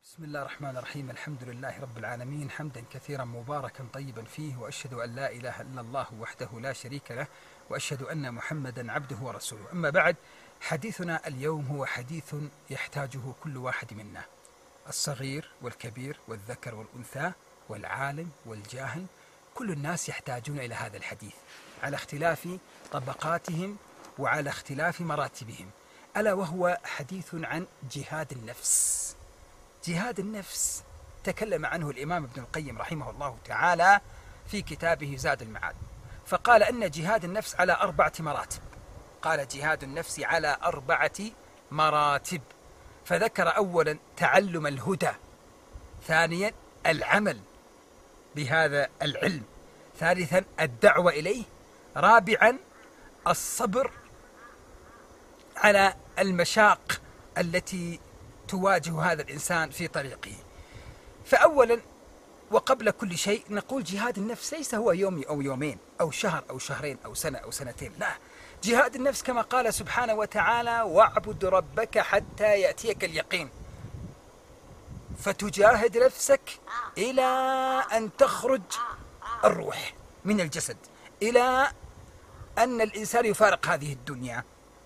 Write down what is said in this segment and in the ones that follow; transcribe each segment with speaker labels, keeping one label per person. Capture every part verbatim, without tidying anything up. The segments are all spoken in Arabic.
Speaker 1: بسم الله الرحمن الرحيم. الحمد لله رب العالمين، حمدا كثيرا مباركا طيبا فيه، وأشهد أن لا إله إلا الله وحده لا شريك له، وأشهد أن محمدا عبده ورسوله. أما بعد، حديثنا اليوم هو حديث يحتاجه كل واحد منا، الصغير والكبير والذكر والأنثى والعالم والجاهل، كل الناس يحتاجون إلى هذا الحديث على اختلاف طبقاتهم وعلى اختلاف مراتبهم، ألا وهو حديث عن جهاد النفس. جهاد النفس تكلم عنه الإمام ابن القيم رحمه الله تعالى في كتابه زاد المعاد، فقال أن جهاد النفس على أربعة مراتب. قال جهاد النفس على أربعة مراتب، فذكر أولا تعلم الهدى، ثانيا العمل بهذا العلم، ثالثا الدعوة إليه، رابعا الصبر على المشاق التي تواجه هذا الإنسان في طريقه. فأولا وقبل كل شيء نقول جهاد النفس ليس هو يوم أو يومين أو شهر أو شهرين أو سنة أو سنتين، لا، جهاد النفس كما قال سبحانه وتعالى: واعبد ربك حتى يأتيك اليقين، فتجاهد نفسك إلى أن تخرج الروح من الجسد، إلى أن الإنسان يفارق هذه الدنيا.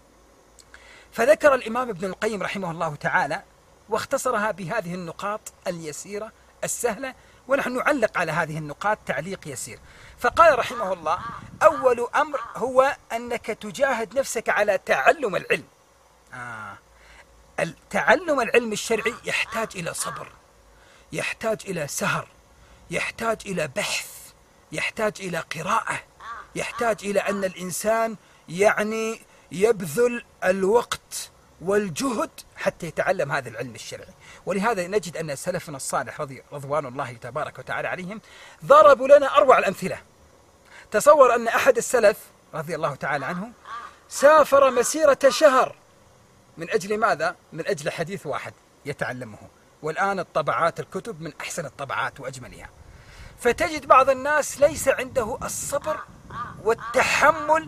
Speaker 1: فذكر الإمام ابن القيم رحمه الله تعالى واختصرها بهذه النقاط اليسيرة السهلة، ونحن نعلق على هذه النقاط تعليق يسير. فقال رحمه الله: أول أمر هو أنك تجاهد نفسك على تعلم العلم. آه. تعلم العلم الشرعي يحتاج إلى صبر، يحتاج إلى سهر، يحتاج إلى بحث، يحتاج إلى قراءة، يحتاج إلى أن الإنسان يعني يبذل الوقت والجهد حتى يتعلم هذا العلم الشرعي. ولهذا نجد أن سلفنا الصالح رضي رضوان الله تبارك وتعالى عليهم ضربوا لنا أروع الأمثلة. تصور أن أحد السلف رضي الله تعالى عنه سافر مسيرة شهر من أجل ماذا؟ من أجل حديث واحد يتعلمه، والآن الطبعات الكتب من أحسن الطبعات وأجملها. فتجد بعض الناس ليس عنده الصبر والتحمل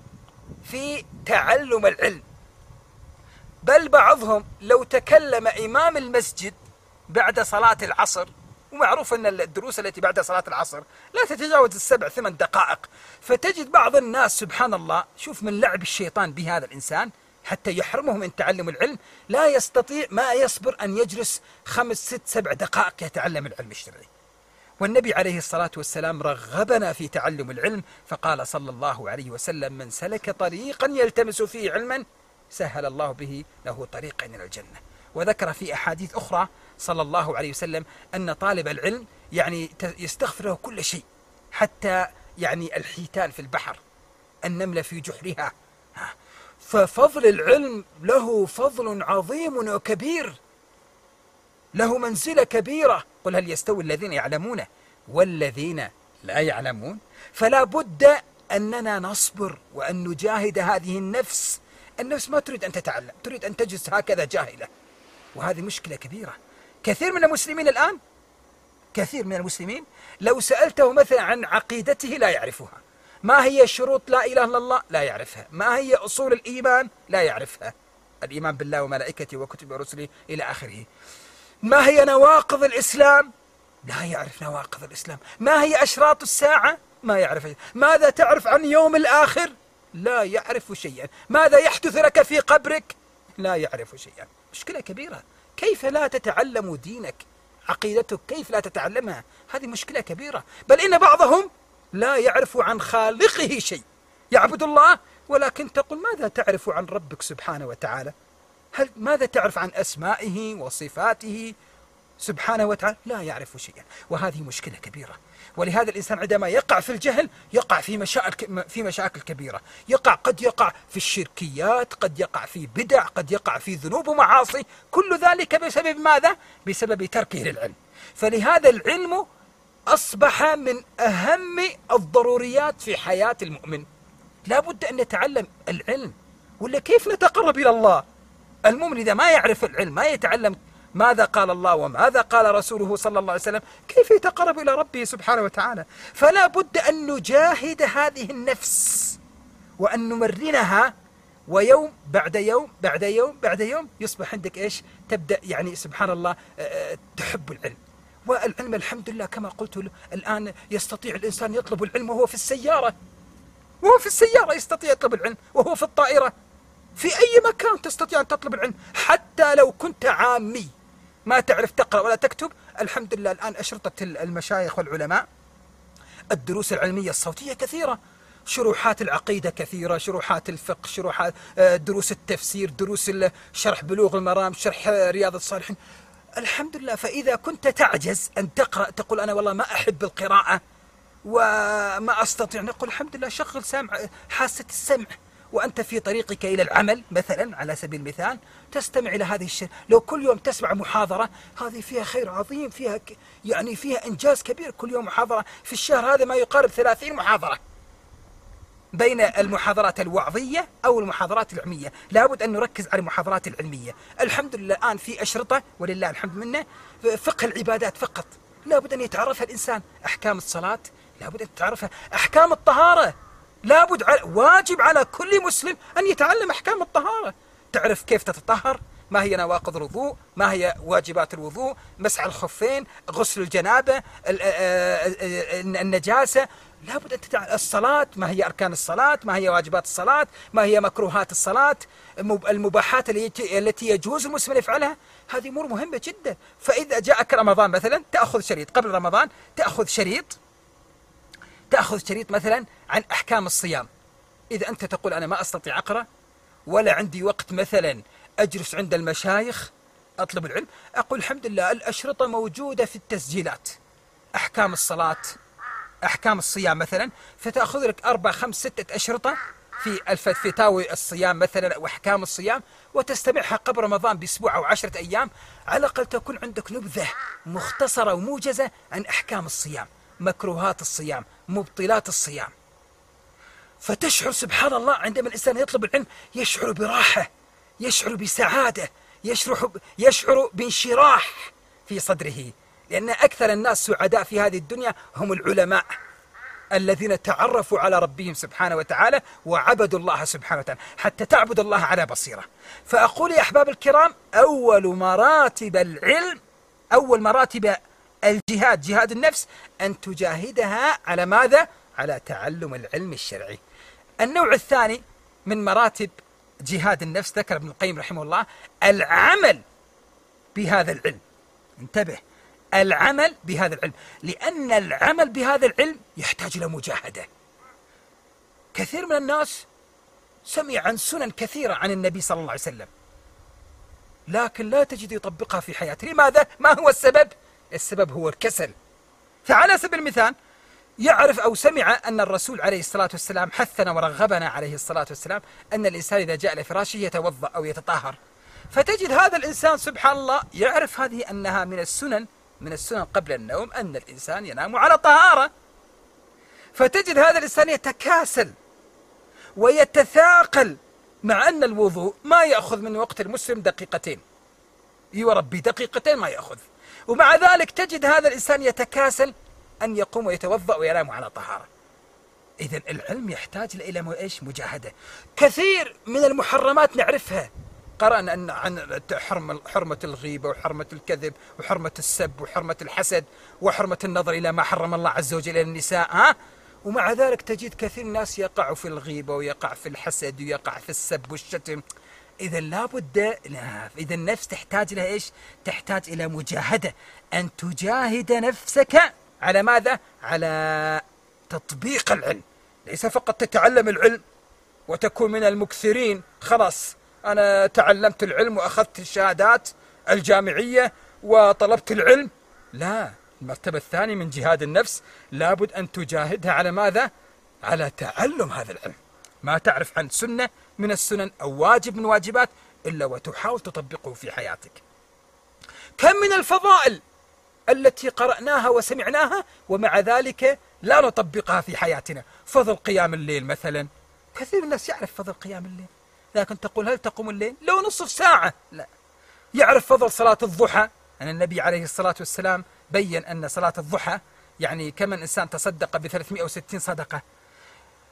Speaker 1: في تعلم العلم، بل بعضهم لو تكلم إمام المسجد بعد صلاة العصر، ومعروف أن الدروس التي بعد صلاة العصر لا تتجاوز السبع ثمان دقائق، فتجد بعض الناس سبحان الله، شوف من لعب الشيطان بهذا الإنسان حتى يحرمه من تعلم العلم، لا يستطيع ما يصبر أن يجلس خمس ست سبع دقائق يتعلم العلم الشرعي. والنبي عليه الصلاة والسلام رغبنا في تعلم العلم، فقال صلى الله عليه وسلم: من سلك طريقا يلتمس فيه علما سهل الله به له طريقا إلى الجنة. وذكر في أحاديث أخرى صلى الله عليه وسلم أن طالب العلم يعني يستغفر له كل شيء، حتى يعني الحيتان في البحر، النملة في جحرها. ففضل العلم له فضل عظيم وكبير، له منزلة كبيرة. قل هل يستوي الذين يعلمون والذين لا يعلمون؟ فلا بد أننا نصبر وأن نجاهد هذه النفس. النفس ما تريد أن تتعلم، تريد أن تجلس هكذا جاهلة، وهذه مشكلة كبيرة. كثير من المسلمين الآن، كثير من المسلمين لو سألته مثلا عن عقيدته لا يعرفها. ما هي شروط لا إله إلا الله؟ لا يعرفها. ما هي أصول الإيمان؟ لا يعرفها، الإيمان بالله وملائكته وكتبه ورسله إلى آخره. ما هي نواقض الإسلام؟ لا يعرف نواقض الإسلام. ما هي أشراط الساعة؟ ما يعرف. ماذا تعرف عن يوم الآخر؟ لا يعرف شيئا. ماذا يحدث لك في قبرك؟ لا يعرف شيئا. مشكلة كبيرة. كيف لا تتعلم دينك؟ عقيدتك كيف لا تتعلمها؟ هذه مشكلة كبيرة. بل إن بعضهم لا يعرف عن خالقه شيء، يعبد الله ولكن تقول ماذا تعرف عن ربك سبحانه وتعالى؟ هل ماذا تعرف عن أسمائه وصفاته سبحانه وتعالى؟ لا يعرف شيئا، وهذه مشكلة كبيرة. ولهذا الإنسان عندما يقع في الجهل يقع في مشاكل في مشاكل كبيرة، يقع قد يقع في الشركيات، قد يقع في بدع، قد يقع في ذنوب ومعاصي، كل ذلك بسبب ماذا؟ بسبب تركه للعلم. فلهذا العلم أصبح من أهم الضروريات في حياة المؤمن. لا بد أن نتعلم العلم، ولا كيف نتقرب إلى الله؟ المؤمن إذا ما يعرف العلم، ما يتعلم ماذا قال الله وماذا قال رسوله صلى الله عليه وسلم، كيف يتقرب إلى ربه سبحانه وتعالى؟ فلا بد أن نجاهد هذه النفس وأن نمرنها ويوم بعد يوم بعد يوم بعد يوم يصبح عندك إيش؟ تبدأ يعني سبحان الله تحب العلم. والعلم الحمد لله كما قلت له الآن يستطيع الإنسان يطلب العلم وهو في السيارة، وهو في السيارة يستطيع يطلب العلم، وهو في الطائرة، في أي مكان تستطيع أن تطلب العلم. حتى لو كنت عامي ما تعرف تقرأ ولا تكتب، الحمد لله الآن أشرطة المشايخ والعلماء الدروس العلمية الصوتية كثيرة، شروحات العقيدة كثيرة، شروحات الفقه، شروحات دروس التفسير، دروس شرح بلوغ المرام، شرح رياض الصالحين، الحمد لله. فإذا كنت تعجز أن تقرأ تقول أنا والله ما أحب القراءة وما أستطيع، نقول الحمد لله شغل سامع حاسة السمع وأنت في طريقك إلى العمل مثلا على سبيل المثال تستمع إلى هذه الشيء. لو كل يوم تسمع محاضرة هذه فيها خير عظيم، فيها ك... يعني فيها إنجاز كبير. كل يوم محاضرة في الشهر هذا ما يقارب ثلاثين محاضرة بين المحاضرات الوعظية أو المحاضرات العلمية. لابد أن نركز على المحاضرات العلمية. الحمد لله الآن في أشرطة ولله الحمد منه فقه العبادات فقط، لابد أن يتعرفها الإنسان. أحكام الصلاة لابد أن يتعرفها، أحكام الطهارة لابد على واجب على كل مسلم أن يتعلم أحكام الطهارة، تعرف كيف تتطهر، ما هي نواقض الوضوء، ما هي واجبات الوضوء، مسح الخفين، غسل الجنابة، النجاسة، لابد أن تتعلم الصلاة، ما هي أركان الصلاة، ما هي واجبات الصلاة، ما هي مكروهات الصلاة، المباحات التي يجوز المسلم يفعلها. هذه أمور مهمة جدا. فإذا جاءك رمضان مثلا تأخذ شريط، قبل رمضان تأخذ شريط تأخذ شريط مثلا عن أحكام الصيام. إذا أنت تقول أنا ما أستطيع أقرأ ولا عندي وقت مثلا أجلس عند المشايخ أطلب العلم، أقول الحمد لله الأشرطة موجودة في التسجيلات، أحكام الصلاة، أحكام الصيام مثلا، فتأخذ لك أربع خمس ستة أشرطة في الفتاوي الصيام مثلا وأحكام الصيام وتستمعها قبل رمضان بأسبوع أو عشرة أيام، على الأقل تكون عندك نبذة مختصرة وموجزة عن أحكام الصيام، مكروهات الصيام، مبطلات الصيام. فتشعر سبحان الله عندما الإنسان يطلب العلم يشعر براحة، يشعر بسعادة، يشعر, يشعر بانشراح في صدره، لأن أكثر الناس سعداء في هذه الدنيا هم العلماء الذين تعرفوا على ربهم سبحانه وتعالى وعبدوا الله سبحانه وتعالى، حتى تعبد الله على بصيرة. فأقول يا أحباب الكرام أول مراتب العلم، أول مراتب الجهاد، جهاد النفس، أن تجاهدها على ماذا؟ على تعلم العلم الشرعي. النوع الثاني من مراتب جهاد النفس ذكر ابن القيم رحمه الله العمل بهذا العلم. انتبه، العمل بهذا العلم، لأن العمل بهذا العلم يحتاج إلى مجاهدة. كثير من الناس سمع عن سنن كثيرة عن النبي صلى الله عليه وسلم لكن لا تجد يطبقها في حياته. لماذا؟ ما هو السبب؟ السبب هو الكسل. فعلى سبيل المثال يعرف أو سمع أن الرسول عليه الصلاة والسلام حثنا ورغبنا عليه الصلاة والسلام أن الإنسان إذا جاء لفراشه يتوضأ أو يتطهر، فتجد هذا الإنسان سبحان الله يعرف هذه أنها من السنن، من السنن قبل النوم أن الإنسان ينام على طهارة، فتجد هذا الإنسان يتكاسل ويتثاقل، مع أن الوضوء ما يأخذ من وقت المسلم دقيقتين، يربي دقيقتين ما يأخذ، ومع ذلك تجد هذا الإنسان يتكاسل أن يقوم ويتوضأ وينام على طهارة. إذن العلم يحتاج إلى إيش؟ مجاهدة. كثير من المحرمات نعرفها، قرأنا أن عن حرمة الغيبة وحرمة الكذب وحرمة السب وحرمة الحسد وحرمة النظر إلى ما حرم الله عز وجل إلى النساء، ها؟ ومع ذلك تجد كثير الناس يقع في الغيبة ويقع في الحسد ويقع في السب والشتم. إذا لابد، إذا النفس تحتاج إلى إيش؟ تحتاج إلى مجاهدة، أن تجاهد نفسك على ماذا؟ على تطبيق العلم، ليس فقط تتعلم العلم وتكون من المكثرين، خلاص أنا تعلمت العلم وأخذت الشهادات الجامعية وطلبت العلم. لا، المرتبة الثانية من جهاد النفس لابد أن تجاهدها على ماذا؟ على تعلم هذا العلم. ما تعرف عن سنة من السنن أو واجب من واجبات إلا وتحاول تطبقه في حياتك. كم من الفضائل التي قرأناها وسمعناها ومع ذلك لا نطبقها في حياتنا. فضل قيام الليل مثلا، كثير من الناس يعرف فضل قيام الليل، لكن تقول هل تقوم الليل؟ لو نصف ساعة، لا. يعرف فضل صلاة الضحى، أن النبي عليه الصلاة والسلام بين أن صلاة الضحى يعني كمن إنسان تصدق بثلاثمائة وستين صدقة.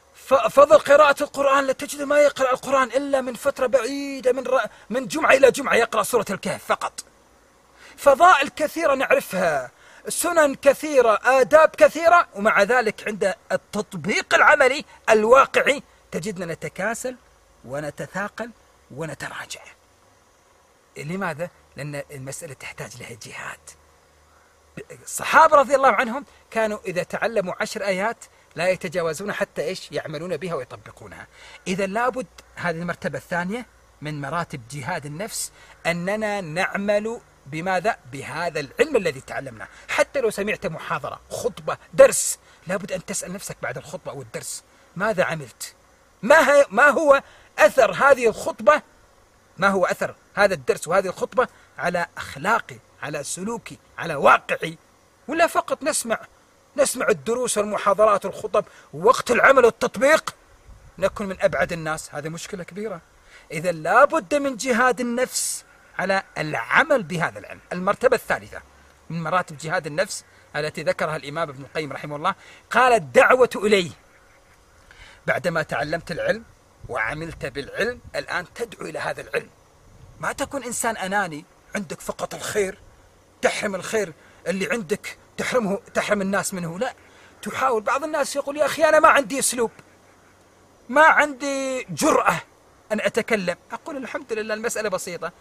Speaker 1: فضل قراءة القرآن، لا تجد ما يقرأ القرآن إلا من فترة بعيدة، من, ر... من جمعة إلى جمعة يقرأ سورة الكهف فقط. فضائل كثيرة نعرفها، سنن كثيرة، آداب كثيرة، ومع ذلك عند التطبيق العملي الواقعي تجدنا نتكاسل ونتثاقل ونتراجع. لماذا؟ لأن المسألة تحتاج لها جهاد. الصحابة رضي الله عنهم كانوا إذا تعلموا عشر آيات لا يتجاوزون حتى إيش يعملون بها ويطبقونها. إذا لابد، هذه المرتبة الثانية من مراتب جهاد النفس، أننا نعمل بماذا؟ بهذا العلم الذي تعلمناه. حتى لو سمعت محاضرة، خطبة، درس، لابد أن تسأل نفسك بعد الخطبة أو الدرس: ماذا عملت؟ ما, ما هو أثر هذه الخطبة؟ ما هو أثر هذا الدرس وهذه الخطبة على أخلاقي، على سلوكي، على واقعي؟ ولا فقط نسمع نسمع الدروس والمحاضرات والخطب، ووقت العمل والتطبيق نكون من أبعد الناس. هذه مشكلة كبيرة. إذا لابد من جهاد النفس على العمل بهذا العلم. المرتبة الثالثة من مراتب جهاد النفس التي ذكرها الإمام ابن القيم رحمه الله، قال: الدعوة إليه. بعدما تعلمت العلم وعملت بالعلم، الآن تدعو إلى هذا العلم. ما تكون إنسان أناني عندك فقط الخير، تحرم الخير اللي عندك، تحرمه تحرم الناس منه. لا، تحاول. بعض الناس يقول: يا أخي أنا ما عندي أسلوب، ما عندي جرأة أن أتكلم. أقول: الحمد لله، المسألة بسيطة.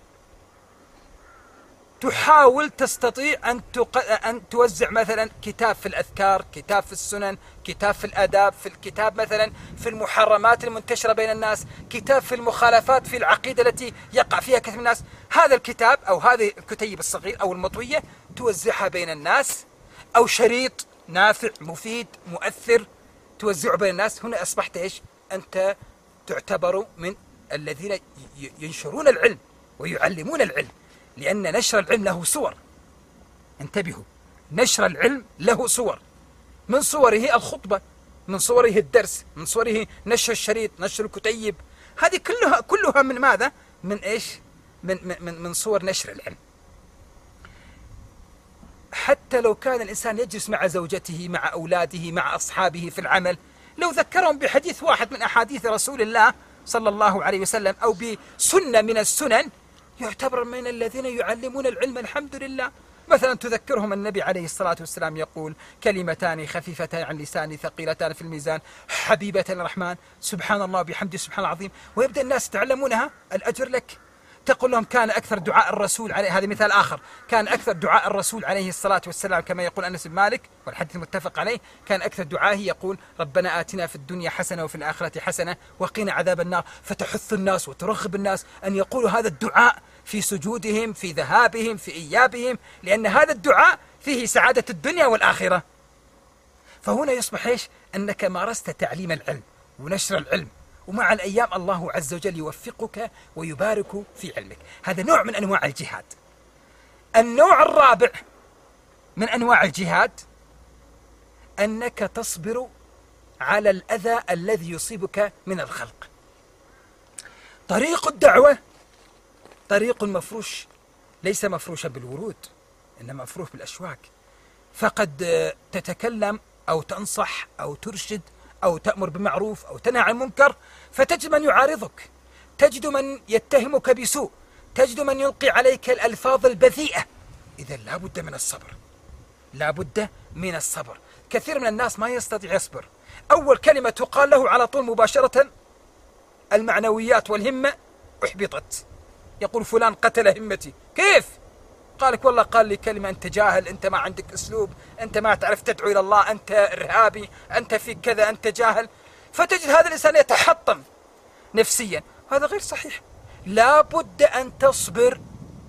Speaker 1: تحاول، تستطيع أن, تق... أن توزع مثلا كتاب في الأذكار، كتاب في السنن، كتاب في الآداب، في الكتاب مثلا في المحرمات المنتشرة بين الناس، كتاب في المخالفات في العقيدة التي يقع فيها كثير من الناس. هذا الكتاب أو هذه الكتيب الصغير أو المطوية توزعها بين الناس، أو شريط نافع مفيد مؤثر توزعه بين الناس. هنا أصبحت إيش؟ أنت تعتبر من الذين ينشرون العلم ويعلمون العلم، لأن نشر العلم له صور. انتبهوا، نشر العلم له صور، من صوره الخطبة، من صوره الدرس، من صوره نشر الشريط، نشر الكتيب. هذه كلها كلها من ماذا؟ من إيش؟ من, من, من صور نشر العلم. حتى لو كان الإنسان يجلس مع زوجته، مع أولاده، مع أصحابه في العمل، لو ذكرهم بحديث واحد من أحاديث رسول الله صلى الله عليه وسلم أو بسنة من السنن، يعتبر من الذين يعلمون العلم. الحمد لله. مثلا تذكرهم النبي عليه الصلاة والسلام يقول: كلمتان خفيفتان عن لساني ثقيلتان في الميزان حبيبة الرحمن، سبحان الله بحمده سبحان العظيم. ويبدأ الناس يتعلمونها، الأجر لك. تقول لهم: كان أكثر دعاء الرسول عليه، هذا مثال آخر، كان أكثر دعاء الرسول عليه الصلاة والسلام كما يقول أنس بن مالك والحديث متفق عليه، كان أكثر دعائه يقول: ربنا آتنا في الدنيا حسنة وفي الآخرة حسنة وقنا عذاب النار. فتحث الناس وترغب الناس أن يقولوا هذا الدعاء في سجودهم، في ذهابهم، في إيابهم، لأن هذا الدعاء فيه سعادة الدنيا والآخرة. فهنا يصبح إيش؟ أنك مارست تعليم العلم ونشر العلم، ومع الأيام الله عز وجل يوفقك ويبارك في علمك. هذا نوع من أنواع الجهاد. النوع الرابع من أنواع الجهاد أنك تصبر على الأذى الذي يصيبك من الخلق. طريق الدعوة طريق مفروش، ليس مفروشا بالورود، إنما مفروش بالأشواك. فقد تتكلم أو تنصح أو ترشد أو تأمر بمعروف أو تنهى عن منكر، فتجد من يعارضك، تجد من يتهمك بسوء، تجد من يلقي عليك الألفاظ البذيئة. إذا لا بد من الصبر، لا بد من الصبر. كثير من الناس ما يستطيع يصبر. أول كلمة تقال له على طول مباشرة المعنويات والهمة أحبطت. يقول: فلان قتل همتي. كيف؟ قالك: والله قال لي كلمة، أنت جاهل، أنت ما عندك أسلوب، أنت ما تعرف تدعو إلى الله، أنت إرهابي، أنت في كذا، أنت جاهل. فتجد هذا الإنسان يتحطم نفسيا. هذا غير صحيح. لا بد أن تصبر.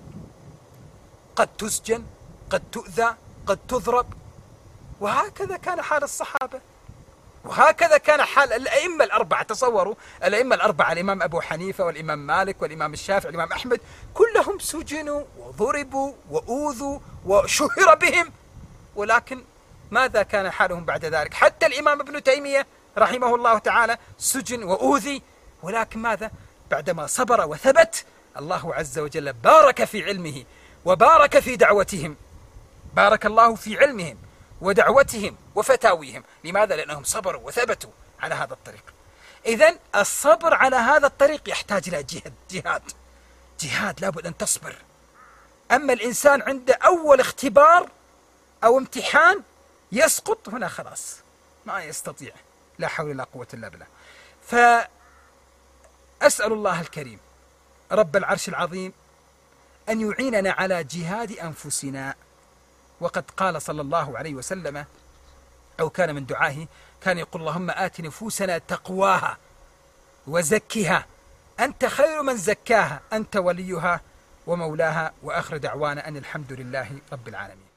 Speaker 1: قد تسجن، قد تؤذى، قد تضرب. وهكذا كان حال الصحابة، وهكذا كان حال الأئمة الأربعة. تصوروا الأئمة الأربعة، الإمام أبو حنيفة والإمام مالك والإمام الشافعي والإمام أحمد، كلهم سجنوا وضربوا وأوذوا وشهر بهم، ولكن ماذا كان حالهم بعد ذلك؟ حتى الإمام ابن تيمية رحمه الله تعالى سجن وأوذي، ولكن ماذا؟ بعدما صبر وثبت، الله عز وجل بارك في علمه وبارك في دعوتهم. بارك الله في علمهم ودعوتهم وفتاويهم. لماذا؟ لأنهم صبروا وثبتوا على هذا الطريق. إذن الصبر على هذا الطريق يحتاج إلى جهاد جهاد جهاد لابد أن تصبر. أما الإنسان عند أول اختبار أو امتحان يسقط، هنا خلاص ما يستطيع، لا حول ولا قوة إلا بالله. فأسأل الله الكريم رب العرش العظيم أن يعيننا على جهاد أنفسنا. وقد قال صلى الله عليه وسلم، أو كان من دعائه، كان يقول اللهم آت نفوسنا تقواها وزكها أنت خير من زكاها أنت وليها ومولاها. وآخر دعوانا أن الحمد لله رب العالمين.